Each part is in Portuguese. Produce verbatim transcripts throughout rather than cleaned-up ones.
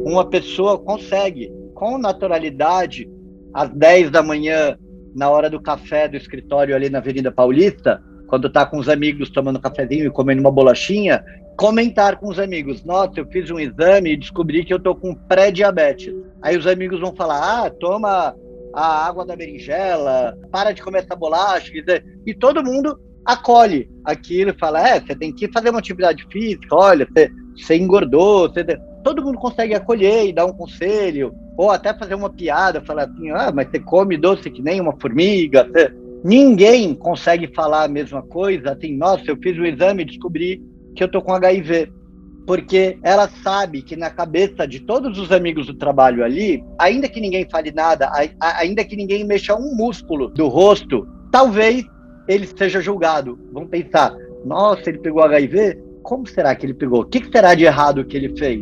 uma pessoa consegue, com naturalidade, às dez da manhã, na hora do café do escritório ali na Avenida Paulista, quando está com os amigos tomando um cafezinho e comendo uma bolachinha, comentar com os amigos: nossa, eu fiz um exame e descobri que eu tô com pré-diabetes. Aí os amigos vão falar: ah, toma a água da berinjela, para de comer essa bolacha, e todo mundo acolhe aquilo e fala: é, você tem que fazer uma atividade física, olha, você, você engordou, você... todo mundo consegue acolher e dar um conselho, ou até fazer uma piada, falar assim: ah, mas você come doce que nem uma formiga. Você... Ninguém consegue falar a mesma coisa, assim: nossa, eu fiz o exame e descobri que eu tô com H I V. Porque ela sabe que na cabeça de todos os amigos do trabalho ali, ainda que ninguém fale nada, ainda que ninguém mexa um músculo do rosto, talvez ele seja julgado. Vão pensar: nossa, ele pegou H I V? Como será que ele pegou? O que será de errado que ele fez?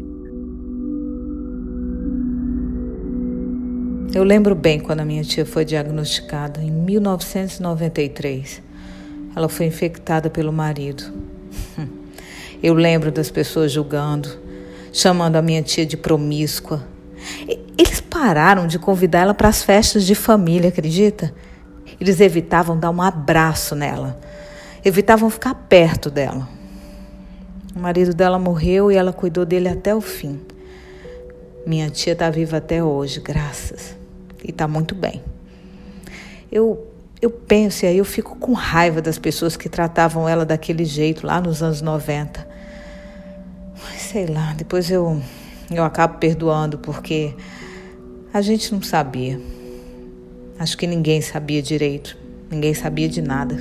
Eu lembro bem quando a minha tia foi diagnosticada, em mil novecentos e noventa e três. Ela foi infectada pelo marido. Eu lembro das pessoas julgando, chamando a minha tia de promíscua. Eles pararam de convidar ela para as festas de família, acredita? Eles evitavam dar um abraço nela, evitavam ficar perto dela. O marido dela morreu e ela cuidou dele até o fim. Minha tia está viva até hoje, graças. E está muito bem. Eu, eu penso e aí eu fico com raiva das pessoas que tratavam ela daquele jeito lá nos anos noventa. Mas sei lá, depois eu, eu acabo perdoando porque a gente não sabia. Acho que ninguém sabia direito. Ninguém sabia de nada.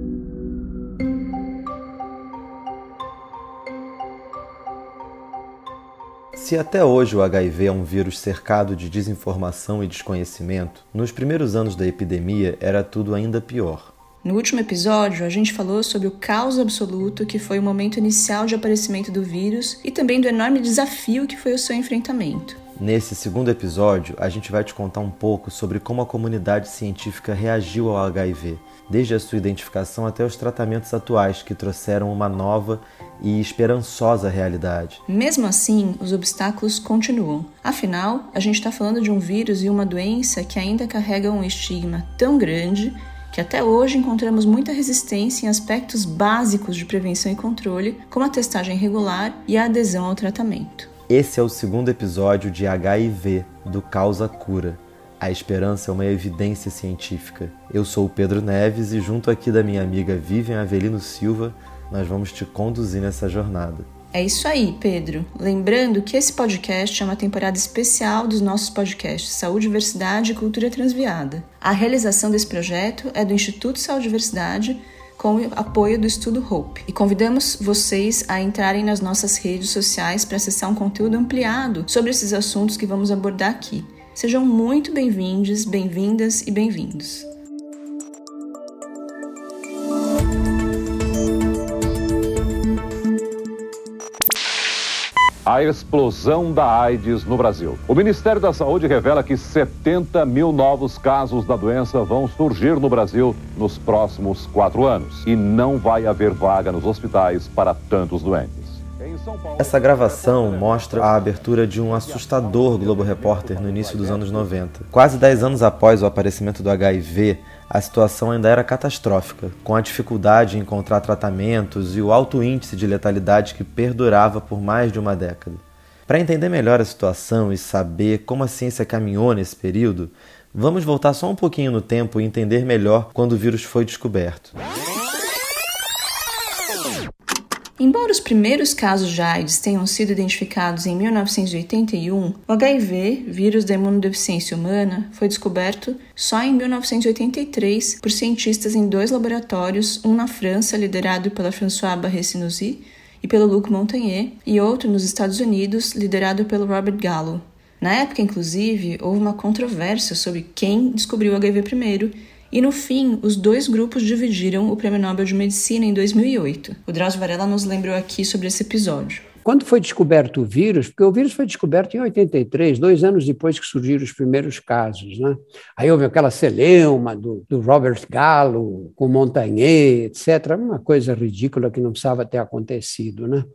Se até hoje o H I V é um vírus cercado de desinformação e desconhecimento, nos primeiros anos da epidemia era tudo ainda pior. No último episódio, a gente falou sobre o caos absoluto que foi o momento inicial de aparecimento do vírus e também do enorme desafio que foi o seu enfrentamento. Nesse segundo episódio, a gente vai te contar um pouco sobre como a comunidade científica reagiu ao H I V, desde a sua identificação até os tratamentos atuais que trouxeram uma nova e esperançosa realidade. Mesmo assim, os obstáculos continuam. Afinal, a gente está falando de um vírus e uma doença que ainda carrega um estigma tão grande que até hoje encontramos muita resistência em aspectos básicos de prevenção e controle, como a testagem regular e a adesão ao tratamento. Esse é o segundo episódio de H I V, do Causa Cura. A esperança é uma evidência científica. Eu sou o Pedro Neves e junto aqui da minha amiga Vivian Avelino Silva, nós vamos te conduzir nessa jornada. É isso aí, Pedro. Lembrando que esse podcast é uma temporada especial dos nossos podcasts Saúde, Diversidade e Cultura Transviada. A realização desse projeto é do Instituto Saúde e Diversidade, com o apoio do Estudo Hope. E convidamos vocês a entrarem nas nossas redes sociais para acessar um conteúdo ampliado sobre esses assuntos que vamos abordar aqui. Sejam muito bem-vindos, bem-vindas e bem-vindos. A explosão da AIDS no Brasil. O Ministério da Saúde revela que setenta mil novos casos da doença vão surgir no Brasil nos próximos quatro anos. E não vai haver vaga nos hospitais para tantos doentes. Essa gravação mostra a abertura de um assustador Globo Repórter no início dos anos noventa. Quase dez anos após o aparecimento do H I V, a situação ainda era catastrófica, com a dificuldade em encontrar tratamentos e o alto índice de letalidade que perdurava por mais de uma década. Para entender melhor a situação e saber como a ciência caminhou nesse período, vamos voltar só um pouquinho no tempo e entender melhor quando o vírus foi descoberto. Embora os primeiros casos de AIDS tenham sido identificados em mil novecentos e oitenta e um, o H I V, vírus da imunodeficiência humana, foi descoberto só em mil novecentos e oitenta e três por cientistas em dois laboratórios, um na França, liderado pela Françoise Barré-Sinoussi e pelo Luc Montagnier, e outro nos Estados Unidos, liderado pelo Robert Gallo. Na época, inclusive, houve uma controvérsia sobre quem descobriu o H I V primeiro, e no fim, os dois grupos dividiram o Prêmio Nobel de Medicina em dois mil e oito. O Drauzio Varela nos lembrou aqui sobre esse episódio. Quando foi descoberto o vírus, porque o vírus foi descoberto em oitenta e três, dois anos depois que surgiram os primeiros casos, né? Aí houve aquela celeuma do, do Robert Gallo, com Montagnier, etcétera, uma coisa ridícula que não precisava ter acontecido, né?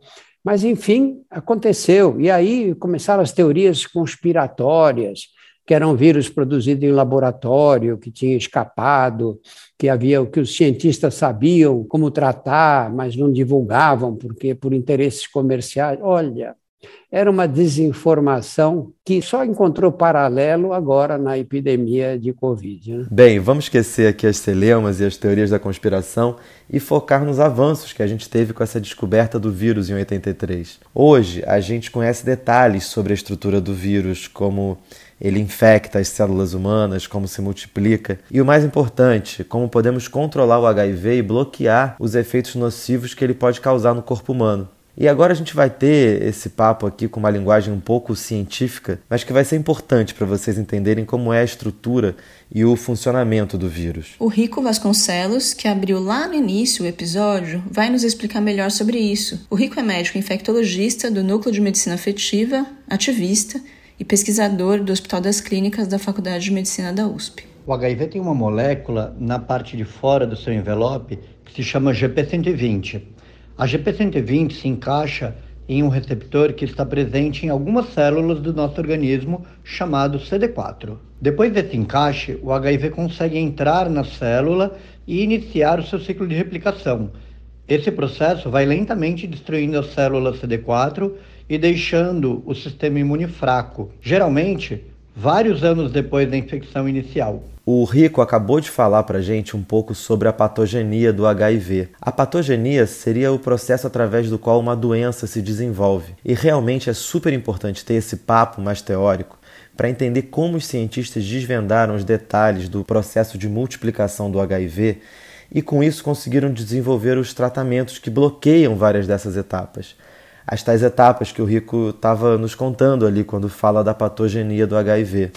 Mas, enfim, aconteceu. E aí começaram as teorias conspiratórias, que eram vírus produzidos em laboratório, que tinha escapado, que havia o que os cientistas sabiam como tratar, mas não divulgavam porque por interesses comerciais. Olha, era uma desinformação que só encontrou paralelo agora na epidemia de Covid, né? Bem, vamos esquecer aqui as celeumas e as teorias da conspiração e focar nos avanços que a gente teve com essa descoberta do vírus em oitenta e três. Hoje, a gente conhece detalhes sobre a estrutura do vírus, como ele infecta as células humanas, como se multiplica e, o mais importante, como podemos controlar o H I V e bloquear os efeitos nocivos que ele pode causar no corpo humano. E agora a gente vai ter esse papo aqui com uma linguagem um pouco científica, mas que vai ser importante para vocês entenderem como é a estrutura e o funcionamento do vírus. O Rico Vasconcelos, que abriu lá no início o episódio, vai nos explicar melhor sobre isso. O Rico é médico infectologista do Núcleo de Medicina Afetiva, ativista e pesquisador do Hospital das Clínicas da Faculdade de Medicina da U S P. O H I V tem uma molécula na parte de fora do seu envelope que se chama G P cento e vinte. A G P cento e vinte se encaixa em um receptor que está presente em algumas células do nosso organismo chamado C D quatro. Depois desse encaixe, o H I V consegue entrar na célula e iniciar o seu ciclo de replicação. Esse processo vai lentamente destruindo as células C D quatro e deixando o sistema imune fraco, geralmente vários anos depois da infecção inicial. O Rico acabou de falar para a gente um pouco sobre a patogenia do H I V. A patogenia seria o processo através do qual uma doença se desenvolve. E realmente é super importante ter esse papo mais teórico para entender como os cientistas desvendaram os detalhes do processo de multiplicação do H I V e com isso conseguiram desenvolver os tratamentos que bloqueiam várias dessas etapas. As tais etapas que o Rico estava nos contando ali quando fala da patogenia do H I V.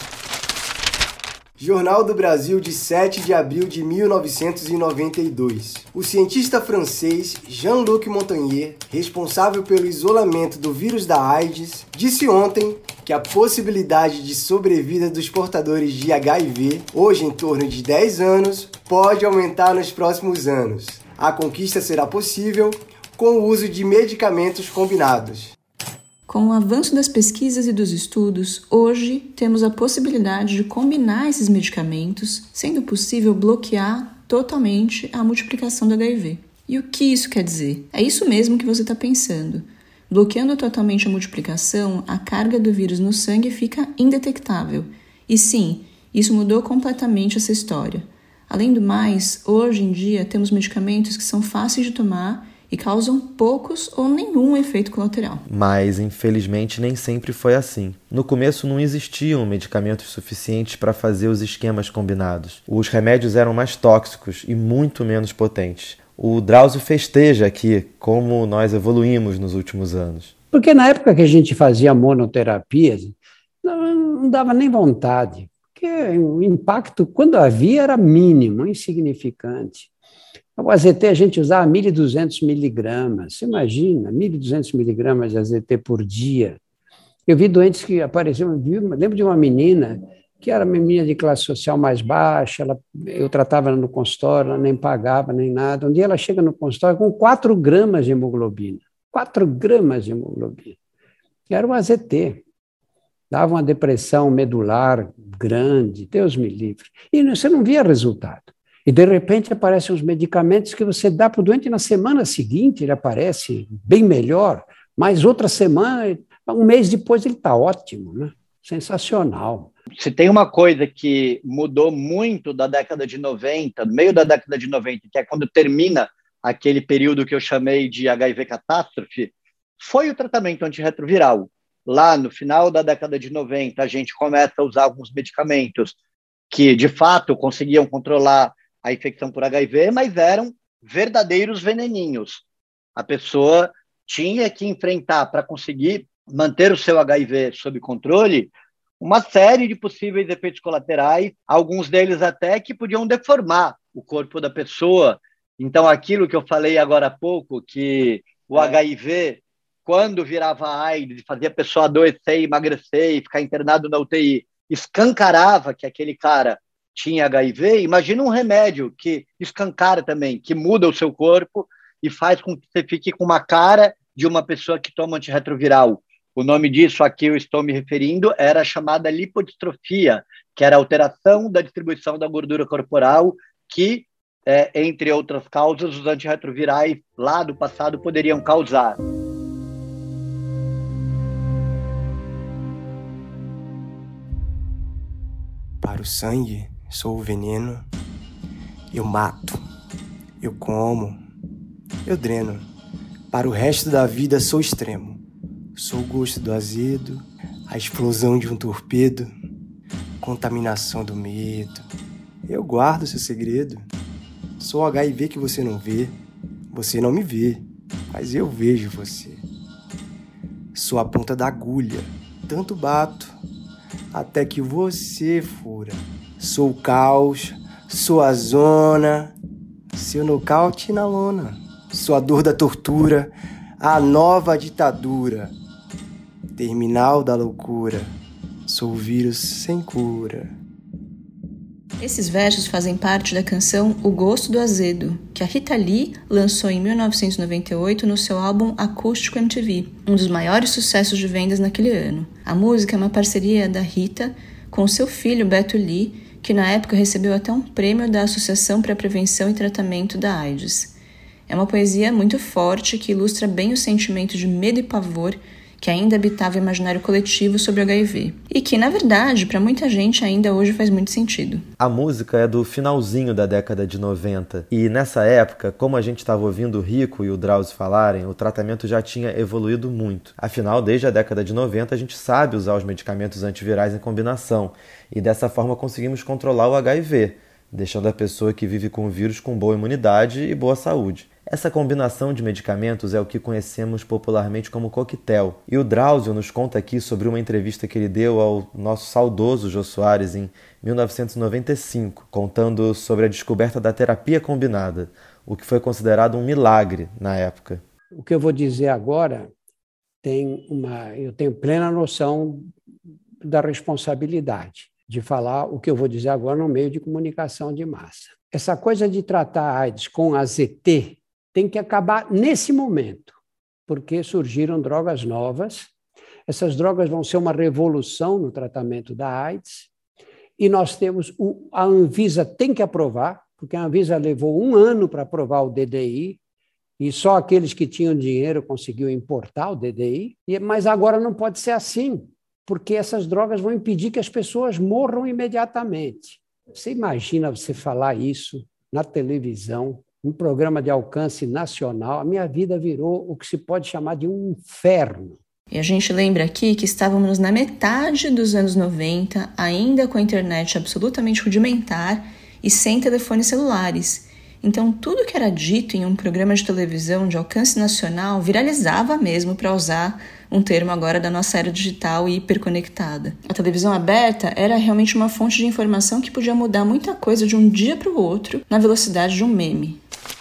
Jornal do Brasil de sete de abril de mil novecentos e noventa e dois. O cientista francês Jean-Luc Montagnier, responsável pelo isolamento do vírus da AIDS, disse ontem que a possibilidade de sobrevida dos portadores de H I V, hoje em torno de dez anos, pode aumentar nos próximos anos. A conquista será possível com o uso de medicamentos combinados. Com o avanço das pesquisas e dos estudos, hoje temos a possibilidade de combinar esses medicamentos, sendo possível bloquear totalmente a multiplicação do H I V. E o que isso quer dizer? É isso mesmo que você está pensando. Bloqueando totalmente a multiplicação, a carga do vírus no sangue fica indetectável. E sim, isso mudou completamente essa história. Além do mais, hoje em dia temos medicamentos que são fáceis de tomar e causam poucos ou nenhum efeito colateral. Mas, infelizmente, nem sempre foi assim. No começo não existiam medicamentos suficientes para fazer os esquemas combinados. Os remédios eram mais tóxicos e muito menos potentes. O Drauzio festeja aqui como nós evoluímos nos últimos anos. Porque na época que a gente fazia monoterapia, não, não dava nem vontade. Porque o impacto, quando havia, era mínimo, insignificante. O A Z T a gente usava mil e duzentos miligramas. Você imagina, mil e duzentos miligramas de A Z T por dia. Eu vi doentes que apareceram, eu lembro de uma menina que era uma menina de classe social mais baixa, ela, eu tratava ela no consultório, ela nem pagava, nem nada. Um dia ela chega no consultório com quatro gramas de hemoglobina. quatro gramas de hemoglobina. Era o A Z T. Dava uma depressão medular grande, Deus me livre. E você não via resultado. E, de repente, aparecem os medicamentos que você dá para o doente na semana seguinte, ele aparece bem melhor, mas outra semana, um mês depois, ele está ótimo, né? Sensacional. Se tem uma coisa que mudou muito da década de noventa, no meio da década de noventa, que é quando termina aquele período que eu chamei de H I V catástrofe, foi o tratamento antirretroviral. Lá no final da década de noventa, a gente começa a usar alguns medicamentos que, de fato, conseguiam controlar a infecção por H I V, mas eram verdadeiros veneninhos. A pessoa tinha que enfrentar, para conseguir manter o seu H I V sob controle, uma série de possíveis efeitos colaterais, alguns deles até que podiam deformar o corpo da pessoa. Então, aquilo que eu falei agora há pouco, que o H I V, quando virava AIDS, fazia a pessoa adoecer, emagrecer e ficar internado na U T I, escancarava que aquele cara tinha H I V, imagina um remédio que escancara também, que muda o seu corpo e faz com que você fique com uma cara de uma pessoa que toma antirretroviral. O nome disso a que eu estou me referindo era a chamada lipodistrofia, que era a alteração da distribuição da gordura corporal que, é, entre outras causas, os antirretrovirais lá do passado poderiam causar. Para o sangue, sou o veneno. Eu mato, eu como, eu dreno. Para o resto da vida, sou extremo. Sou o gosto do azedo, a explosão de um torpedo, contaminação do medo. Eu guardo seu segredo. Sou o H I V que você não vê. Você não me vê, mas eu vejo você. Sou a ponta da agulha, tanto bato, até que você fura. Sou o caos, sou a zona, seu nocaute na lona. Sou a dor da tortura, a nova ditadura, terminal da loucura. Sou o vírus sem cura. Esses versos fazem parte da canção O Gosto do Azedo, que a Rita Lee lançou em mil novecentos e noventa e oito no seu álbum Acústico M T V, um dos maiores sucessos de vendas naquele ano. A música é uma parceria da Rita com seu filho Beto Lee, que na época recebeu até um prêmio da Associação para a Prevenção e Tratamento da AIDS. É uma poesia muito forte que ilustra bem o sentimento de medo e pavor que ainda habitava o imaginário coletivo sobre o H I V. E que, na verdade, para muita gente ainda hoje faz muito sentido. A música é do finalzinho da década de noventa. E nessa época, como a gente estava ouvindo o Rico e o Drauzio falarem, o tratamento já tinha evoluído muito. Afinal, desde a década de noventa, a gente sabe usar os medicamentos antivirais em combinação. E dessa forma conseguimos controlar o H I V, deixando a pessoa que vive com o vírus com boa imunidade e boa saúde. Essa combinação de medicamentos é o que conhecemos popularmente como coquetel. E o Drauzio nos conta aqui sobre uma entrevista que ele deu ao nosso saudoso Jô Soares em mil novecentos e noventa e cinco, contando sobre a descoberta da terapia combinada, o que foi considerado um milagre na época. O que eu vou dizer agora, tem uma, eu tenho plena noção da responsabilidade de falar o que eu vou dizer agora no meio de comunicação de massa. Essa coisa de tratar a AIDS com A Z T tem que acabar nesse momento, porque surgiram drogas novas. Essas drogas vão ser uma revolução no tratamento da AIDS, e nós temos, o, a Anvisa tem que aprovar, porque a Anvisa levou um ano para aprovar o D D I, e só aqueles que tinham dinheiro conseguiam importar o D D I, mas agora não pode ser assim, porque essas drogas vão impedir que as pessoas morram imediatamente. Você imagina você falar isso na televisão, um programa de alcance nacional? A minha vida virou o que se pode chamar de um inferno. E a gente lembra aqui que estávamos na metade dos anos noventa, ainda com a internet absolutamente rudimentar e sem telefones celulares. Então, tudo que era dito em um programa de televisão de alcance nacional viralizava mesmo, para usar um termo agora da nossa era digital e hiperconectada. A televisão aberta era realmente uma fonte de informação que podia mudar muita coisa de um dia para o outro na velocidade de um meme.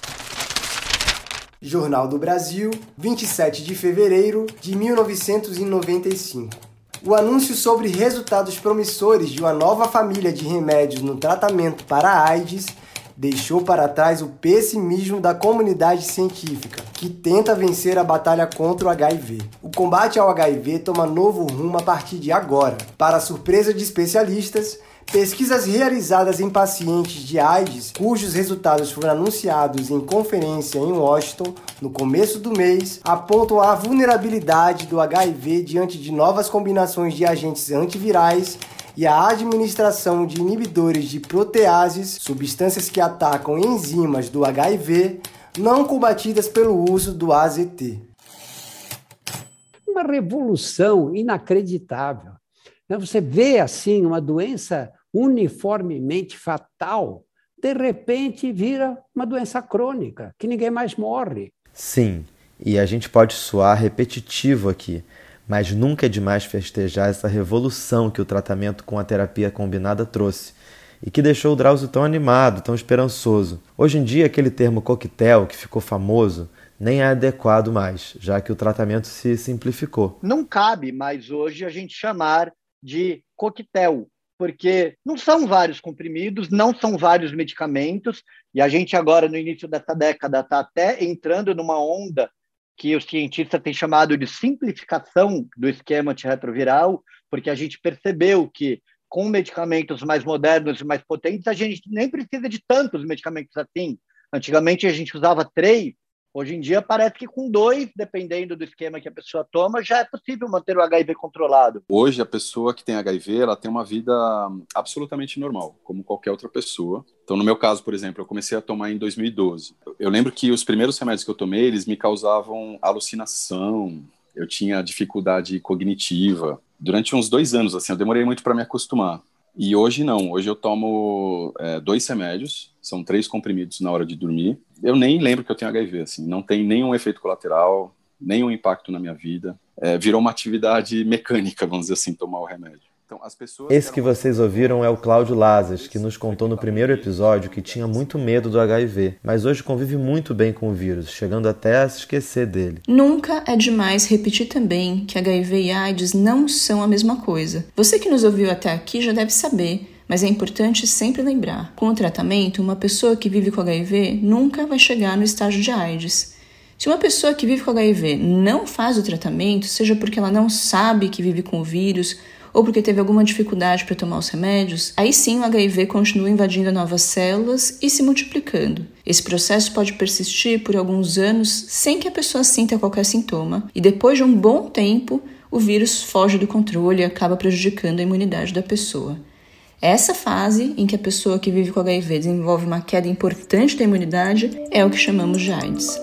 Jornal do Brasil, vinte e sete de fevereiro de mil novecentos e noventa e cinco. O anúncio sobre resultados promissores de uma nova família de remédios no tratamento para a AIDS deixou para trás o pessimismo da comunidade científica, que tenta vencer a batalha contra o H I V. O combate ao H I V toma novo rumo a partir de agora. Para a surpresa de especialistas, pesquisas realizadas em pacientes de AIDS, cujos resultados foram anunciados em conferência em Washington no começo do mês, apontam a vulnerabilidade do H I V diante de novas combinações de agentes antivirais e a administração de inibidores de proteases, substâncias que atacam enzimas do H I V, não combatidas pelo uso do A Z T. Uma revolução inacreditável. Você vê assim uma doença uniformemente fatal, de repente vira uma doença crônica, que ninguém mais morre. Sim, e a gente pode soar repetitivo aqui, mas nunca é demais festejar essa revolução que o tratamento com a terapia combinada trouxe e que deixou o Drauzio tão animado, tão esperançoso. Hoje em dia, aquele termo coquetel, que ficou famoso, nem é adequado mais, já que o tratamento se simplificou. Não cabe mais hoje a gente chamar de coquetel, porque não são vários comprimidos, não são vários medicamentos, e a gente agora, no início dessa década, está até entrando numa onda que os cientistas têm chamado de simplificação do esquema antirretroviral, porque a gente percebeu que com medicamentos mais modernos e mais potentes, a gente nem precisa de tantos medicamentos assim. Antigamente a gente usava três, hoje em dia parece que com dois, dependendo do esquema que a pessoa toma, já é possível manter o H I V controlado. Hoje a pessoa que tem H I V, ela tem uma vida absolutamente normal, como qualquer outra pessoa. Então no meu caso, por exemplo, eu comecei a tomar em dois mil e doze. Eu lembro que os primeiros remédios que eu tomei, eles me causavam alucinação, eu tinha dificuldade cognitiva. Durante uns dois anos, assim, eu demorei muito para me acostumar. E hoje não, hoje eu tomo é, dois remédios, são três comprimidos na hora de dormir. Eu nem lembro que eu tenho H I V, assim, não tem nenhum efeito colateral, nenhum impacto na minha vida. É, virou uma atividade mecânica, vamos dizer assim, tomar o remédio. Então, as pessoas Esse que vocês ouviram é o Cláudio Lazas, que nos contou no primeiro episódio que tinha muito medo do H I V, mas hoje convive muito bem com o vírus, chegando até a se esquecer dele. Nunca é demais repetir também que H I V e AIDS não são a mesma coisa. Você que nos ouviu até aqui já deve saber, mas é importante sempre lembrar. Com o tratamento, uma pessoa que vive com H I V nunca vai chegar no estágio de AIDS. Se uma pessoa que vive com H I V não faz o tratamento, seja porque ela não sabe que vive com o vírus, ou porque teve alguma dificuldade para tomar os remédios, aí sim o H I V continua invadindo novas células e se multiplicando. Esse processo pode persistir por alguns anos sem que a pessoa sinta qualquer sintoma, e depois de um bom tempo, o vírus foge do controle e acaba prejudicando a imunidade da pessoa. Essa fase em que a pessoa que vive com H I V desenvolve uma queda importante da imunidade é o que chamamos de AIDS.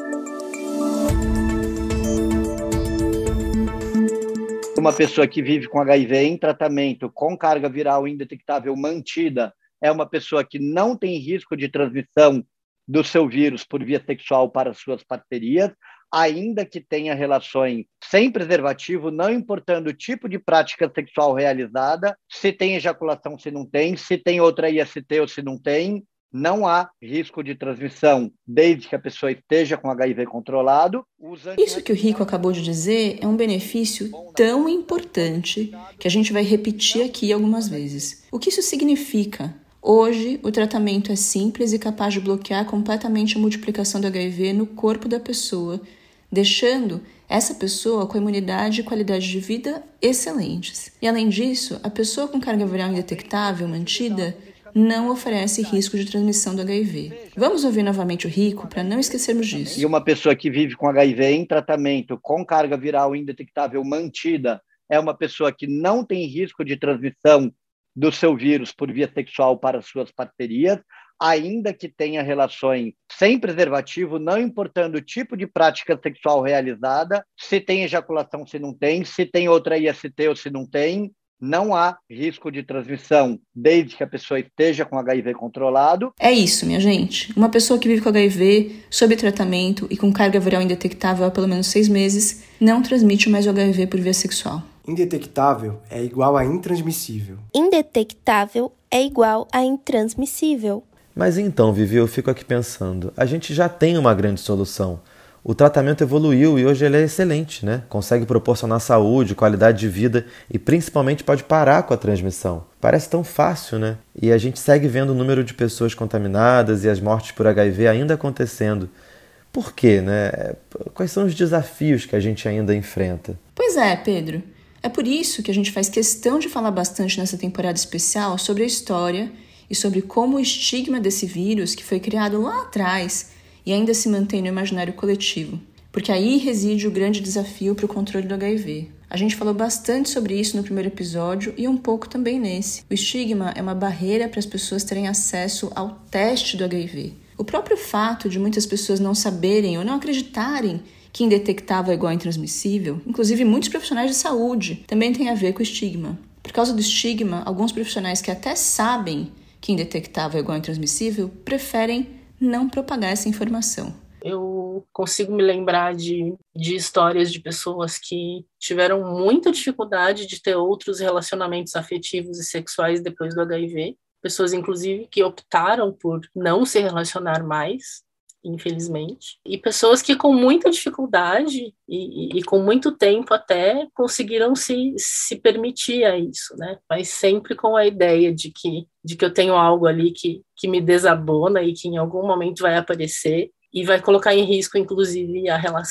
Uma pessoa que vive com H I V em tratamento com carga viral indetectável mantida é uma pessoa que não tem risco de transmissão do seu vírus por via sexual para suas parcerias, ainda que tenha relações sem preservativo, não importando o tipo de prática sexual realizada, se tem ejaculação, se não tem, se tem outra I S T ou se não tem. Não há risco de transmissão desde que a pessoa esteja com H I V controlado. Isso que o Rico acabou de dizer é um benefício tão importante que a gente vai repetir aqui algumas vezes. O que isso significa? Hoje, o tratamento é simples e capaz de bloquear completamente a multiplicação do H I V no corpo da pessoa, deixando essa pessoa com imunidade e qualidade de vida excelentes. E além disso, a pessoa com carga viral indetectável mantida não oferece risco de transmissão do H I V. Vamos ouvir novamente o Rico para não esquecermos disso. E uma pessoa que vive com H I V em tratamento com carga viral indetectável mantida é uma pessoa que não tem risco de transmissão do seu vírus por via sexual para suas parcerias, ainda que tenha relações sem preservativo, não importando o tipo de prática sexual realizada, se tem ejaculação, se não tem, se tem outra I S T ou se não tem. Não há risco de transmissão desde que a pessoa esteja com H I V controlado. É isso, minha gente. Uma pessoa que vive com H I V, sob tratamento e com carga viral indetectável há pelo menos seis meses, não transmite mais o H I V por via sexual. Indetectável é igual a intransmissível. Indetectável é igual a intransmissível. Mas então, Vivi, eu fico aqui pensando, a gente já tem uma grande solução. O tratamento evoluiu e hoje ele é excelente, né? Consegue proporcionar saúde, qualidade de vida e principalmente pode parar com a transmissão. Parece tão fácil, né? E a gente segue vendo o número de pessoas contaminadas e as mortes por H I V ainda acontecendo. Por quê, né? Quais são os desafios que a gente ainda enfrenta? Pois é, Pedro. É por isso que a gente faz questão de falar bastante nessa temporada especial sobre a história e sobre como o estigma desse vírus, que foi criado lá atrás, e ainda se mantém no imaginário coletivo, porque aí reside o grande desafio para o controle do H I V. A gente falou bastante sobre isso no primeiro episódio e um pouco também nesse. O estigma é uma barreira para as pessoas terem acesso ao teste do H I V. O próprio fato de muitas pessoas não saberem ou não acreditarem que indetectável é igual a intransmissível, inclusive muitos profissionais de saúde, também tem a ver com o estigma. Por causa do estigma, alguns profissionais que até sabem que indetectável é igual a intransmissível preferem não propagar essa informação. Eu consigo me lembrar de, de histórias de pessoas que tiveram muita dificuldade de ter outros relacionamentos afetivos e sexuais depois do H I V. Pessoas, inclusive, que optaram por não se relacionar mais, infelizmente. E pessoas que com muita dificuldade e, e, e com muito tempo até conseguiram se, se permitir a isso, né? Mas sempre com a ideia de que, de que eu tenho algo ali que, que me desabona e que em algum momento vai aparecer e vai colocar em risco, inclusive, a relação.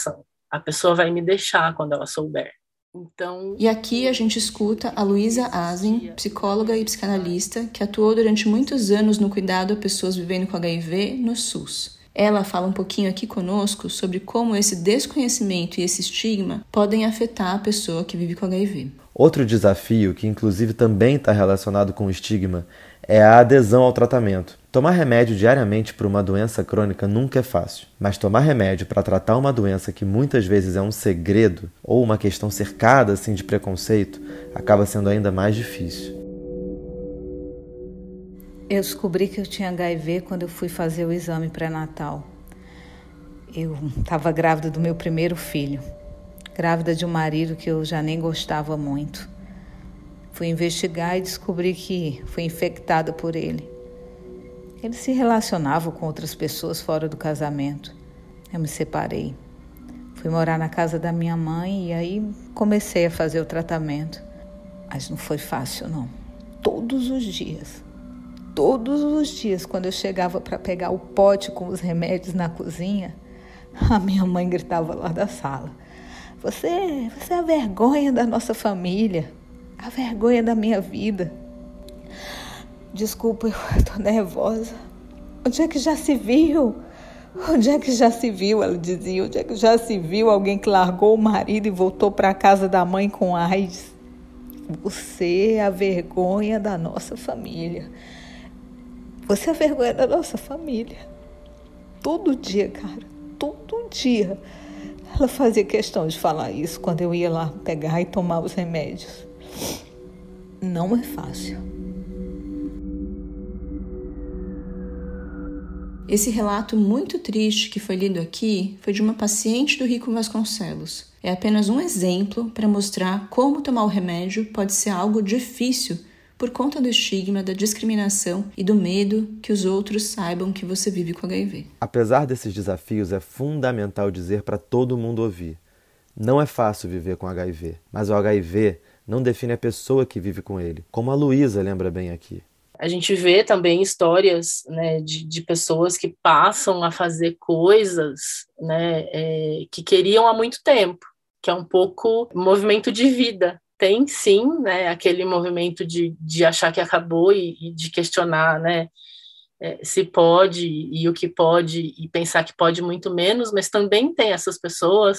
a pessoa vai me deixar quando ela souber. Então... E aqui a gente escuta a Luísa Azen, psicóloga e psicanalista, que atuou durante muitos anos no cuidado a pessoas vivendo com H I V no SUS. Ela fala um pouquinho aqui conosco sobre como esse desconhecimento e esse estigma podem afetar a pessoa que vive com H I V. Outro desafio, que inclusive também está relacionado com o estigma, é a adesão ao tratamento. Tomar remédio diariamente para uma doença crônica nunca é fácil, mas tomar remédio para tratar uma doença que muitas vezes é um segredo ou uma questão cercada assim de preconceito acaba sendo ainda mais difícil. Eu descobri que eu tinha H I V quando eu fui fazer o exame pré-natal. Eu estava grávida do meu primeiro filho, grávida de um marido que eu já nem gostava muito. Fui investigar e descobri que fui infectada por ele. Ele se relacionava com outras pessoas fora do casamento. Eu me separei. Fui morar na casa da minha mãe e aí comecei a fazer o tratamento. Mas não foi fácil, não. Todos os dias. Todos os dias, quando eu chegava para pegar o pote com os remédios na cozinha, a minha mãe gritava lá da sala: Você, você é a vergonha da nossa família, a vergonha da minha vida. Desculpa, eu tô nervosa. Onde é que já se viu? Onde é que já se viu? Ela dizia, onde é que já se viu alguém que largou o marido e voltou para a casa da mãe com AIDS? Você é a vergonha da nossa família. Você é a vergonha da nossa família. Todo dia, cara, todo dia. Ela fazia questão de falar isso quando eu ia lá pegar e tomar os remédios. Não é fácil. Esse relato muito triste que foi lido aqui foi de uma paciente do Rico Vasconcelos. É apenas um exemplo para mostrar como tomar o remédio pode ser algo difícil por conta do estigma, da discriminação e do medo que os outros saibam que você vive com H I V. Apesar desses desafios, é fundamental dizer para todo mundo ouvir: não é fácil viver com H I V, mas o H I V não define a pessoa que vive com ele, como a Luísa lembra bem aqui. A gente vê também histórias, né, de, de pessoas que passam a fazer coisas, né, é, que queriam há muito tempo, que é um pouco movimento de vida. Tem sim, né, aquele movimento de, de achar que acabou e, e de questionar, né, é, se pode e o que pode e pensar que pode muito menos, mas também tem essas pessoas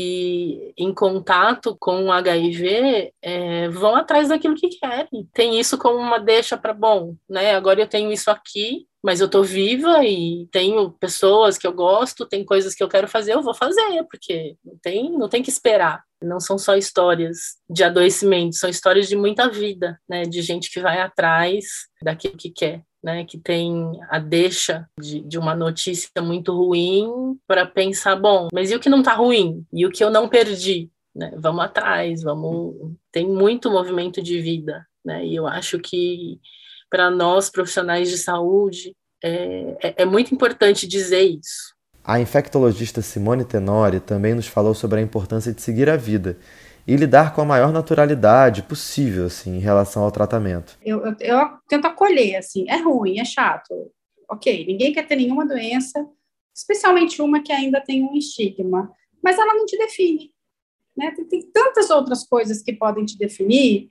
que, em contato com o H I V, é, vão atrás daquilo que querem. Tem isso como uma deixa para, bom, né, agora eu tenho isso aqui, mas eu estou viva e tenho pessoas que eu gosto, tem coisas que eu quero fazer, eu vou fazer, porque não tem, não tem que esperar. Não são só histórias de adoecimento, são histórias de muita vida, né, de gente que vai atrás daquilo que quer, né, que tem a deixa de, de uma notícia muito ruim para pensar, bom, mas e o que não está ruim? E o que eu não perdi? Né? Vamos atrás, vamos... Tem muito movimento de vida, né, e eu acho que para nós, profissionais de saúde, é, é, é muito importante dizer isso. A infectologista Simone Tenori também nos falou sobre a importância de seguir a vida e lidar com a maior naturalidade possível, assim, em relação ao tratamento. Eu, eu, eu tento acolher, assim, é ruim, é chato, ok, ninguém quer ter nenhuma doença, especialmente uma que ainda tem um estigma, mas ela não te define, né? Tem, tem tantas outras coisas que podem te definir,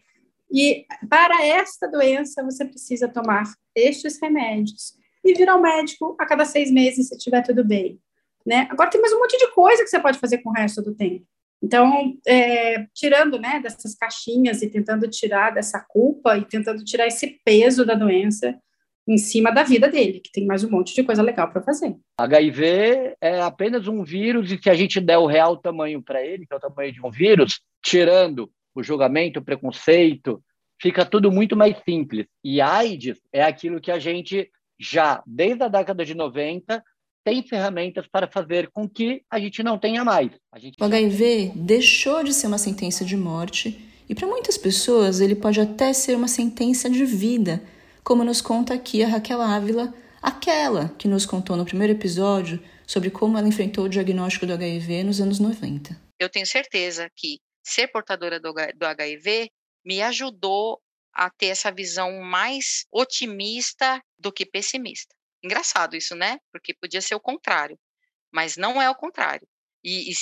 e para esta doença você precisa tomar estes remédios e vir ao médico a cada seis meses se estiver tudo bem, né? Agora tem mais um monte de coisa que você pode fazer com o resto do tempo. Então, é, tirando, né, dessas caixinhas e tentando tirar dessa culpa e tentando tirar esse peso da doença em cima da vida dele, que tem mais um monte de coisa legal para fazer. H I V é apenas um vírus e se a gente der o real tamanho para ele, que é o tamanho de um vírus, tirando o julgamento, o preconceito, fica tudo muito mais simples. E AIDS é aquilo que a gente já, desde a década de noventa, tem ferramentas para fazer com que a gente não tenha mais. A gente... O H I V deixou de ser uma sentença de morte e para muitas pessoas ele pode até ser uma sentença de vida, como nos conta aqui a Raquel Ávila, aquela que nos contou no primeiro episódio sobre como ela enfrentou o diagnóstico do H I V nos anos noventa. Eu tenho certeza que ser portadora do H I V me ajudou a ter essa visão mais otimista do que pessimista. Engraçado isso, né? Porque podia ser o contrário, mas não é o contrário. E, e se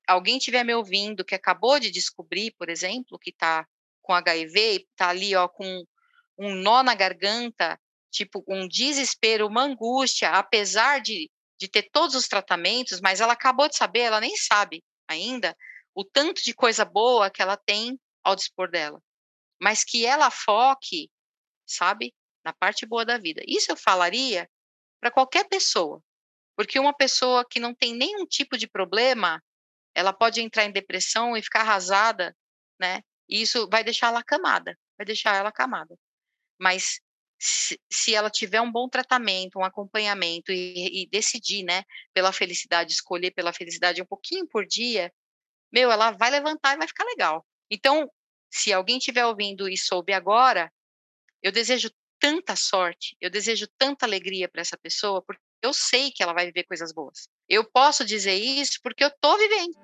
alguém estiver me ouvindo que acabou de descobrir, por exemplo, que está com H I V, está ali ó, com um nó na garganta, tipo um desespero, uma angústia, apesar de, de ter todos os tratamentos, mas ela acabou de saber, ela nem sabe ainda o tanto de coisa boa que ela tem ao dispor dela. Mas que ela foque, sabe, na parte boa da vida. Isso eu falaria para qualquer pessoa, porque uma pessoa que não tem nenhum tipo de problema, ela pode entrar em depressão e ficar arrasada, né? E isso vai deixar ela acamada, vai deixar ela acamada. Mas se, se ela tiver um bom tratamento, um acompanhamento e, e decidir, né, pela felicidade, escolher pela felicidade um pouquinho por dia, meu, ela vai levantar e vai ficar legal. Então, se alguém estiver ouvindo e soube agora, eu desejo tanta sorte, eu desejo tanta alegria para essa pessoa, porque eu sei que ela vai viver coisas boas. Eu posso dizer isso porque eu estou vivendo.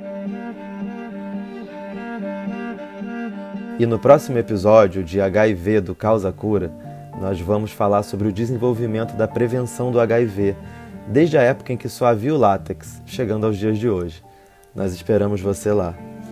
E no próximo episódio de H I V do Causa Cura, nós vamos falar sobre o desenvolvimento da prevenção do H I V, desde a época em que só havia o látex, chegando aos dias de hoje. Nós esperamos você lá.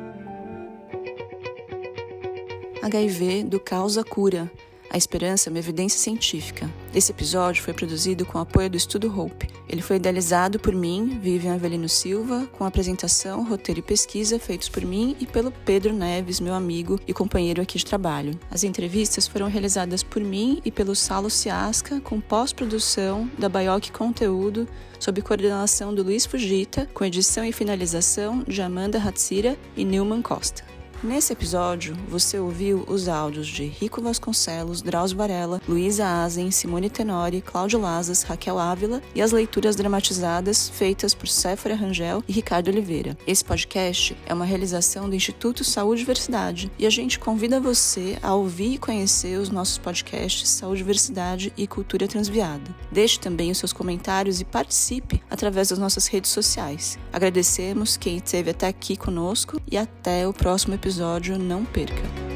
H I V do Causa Cura. A esperança é uma evidência científica. Esse episódio foi produzido com o apoio do Estudo Hope. Ele foi idealizado por mim, Vivian Avelino Silva, com apresentação, roteiro e pesquisa feitos por mim e pelo Pedro Neves, meu amigo e companheiro aqui de trabalho. As entrevistas foram realizadas por mim e pelo Salo Ciasca, com pós-produção da Baioc Conteúdo, sob coordenação do Luiz Fujita, com edição e finalização de Amanda Hatsira e Nilman Costa. Nesse episódio, você ouviu os áudios de Rico Vasconcelos, Drauzio Varela, Luísa Azen, Simone Tenori, Cláudio Lazas, Raquel Ávila e as leituras dramatizadas feitas por Séfora Rangel e Ricardo Oliveira. Esse podcast é uma realização do Instituto Saúde e Diversidade e a gente convida você a ouvir e conhecer os nossos podcasts Saúde, Diversidade e Cultura Transviada. Deixe também os seus comentários e participe através das nossas redes sociais. Agradecemos quem esteve até aqui conosco e até o próximo episódio. Episódio, não perca!